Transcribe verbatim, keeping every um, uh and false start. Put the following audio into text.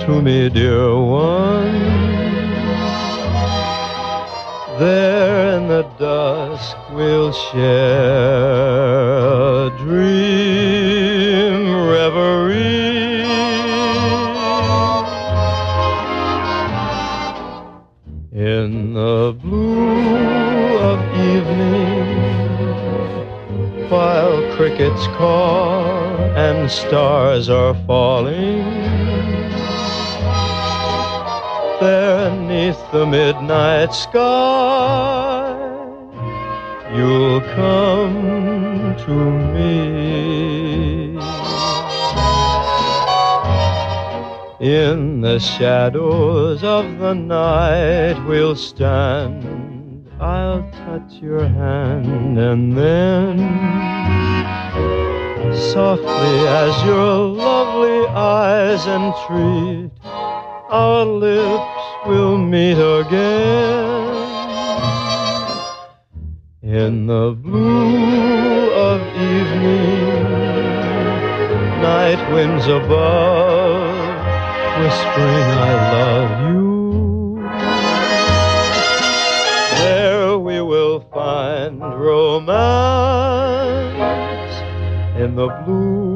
to me, dear one. There in the dusk we'll share a dream reverie. In the blue of evening, while crickets caw and stars are falling, there 'neath the midnight sky, you'll come to me. In the shadows of the night we'll stand, I'll touch your hand, and then softly as your lovely eyes entreat, our lips will meet again. In the blue of evening, night winds above, whispering I love you. There we will find romance in the blue